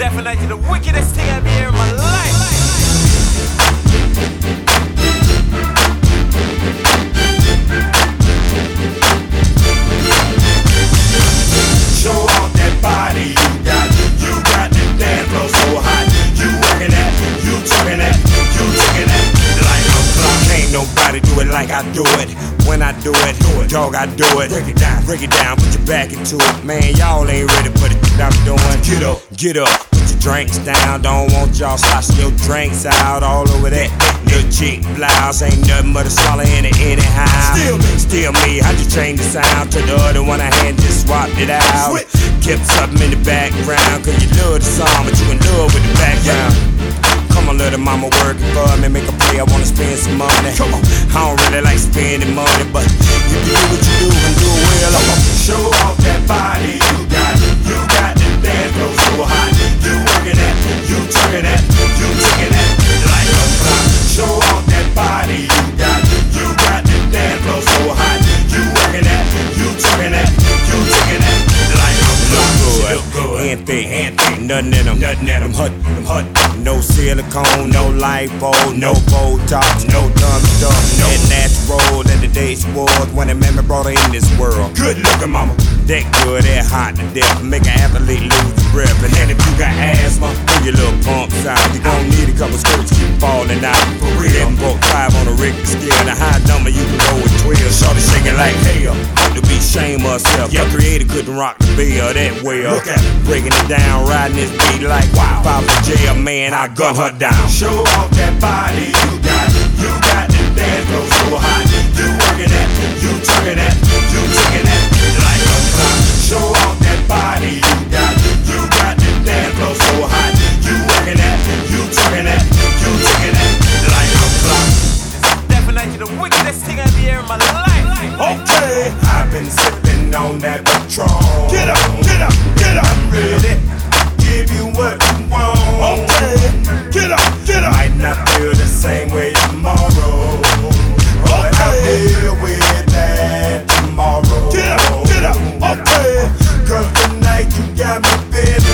definitely the wickedest thing I've ever in my life. Show off that body you got the dance floor so hot. You working that, you talking that, you taking that like a clock. Ain't nobody do it like I do it. When I do it, dog, I do it. Break it down, put your back into it. Man, y'all ain't ready for the shit I'm doing. Get up, put your drinks down. Don't want y'all sloshing your drinks out all over that little chick blouse. Ain't nothing but a swallow in it anyhow. Still me, I just changed the sound to the other one I had, just swapped it out. Kept something in the background, cause you love the song, but you in love with the background. Come on, little mama, working for me, make a play, I wanna spend some money. Come on, I don't really like spending money, but if you do what you do and do it well, show off that body you got the dance floor so hot. You working that, you talking that, you taking that like a clock. Show off that body you got the dance floor so hot. You working that, you talking that, you taking that like a clock. Look good, and thick, nothing in them, hut. No silicone, no lipo, no Botox, no dumb stuff, no natural that the days was when a man brought her in this world. Good looking mama, that good, that hot to death, make an athlete lose the breath. And then if you got asthma, pull your little pumps out. You gon' need a couple skirts, keep falling out. For real, broke 5 on a Richter scale. The high number you can go with 12. Shorty shaking like hell, ought to be shame herself. Your creator couldn't rock the bell that well. Breaking it down, riding this beat like wow. If I was jail, man, I gun her down. Show off that body you got the dance floor so hot. You working that, you talking that, you taking that like a clock. Show off that body you got the dance floor so hot. You working that, you talking that, you taking that like a clock. Definitely the wickedest thing I've ever in my life. Okay, I've been sipping on that Patron. Get up, I'm ready. Give you what you want. Okay, get up. Might not feel the same way tomorrow, but I'll deal with that tomorrow. Get up. Okay, 'cause tonight you got me feeling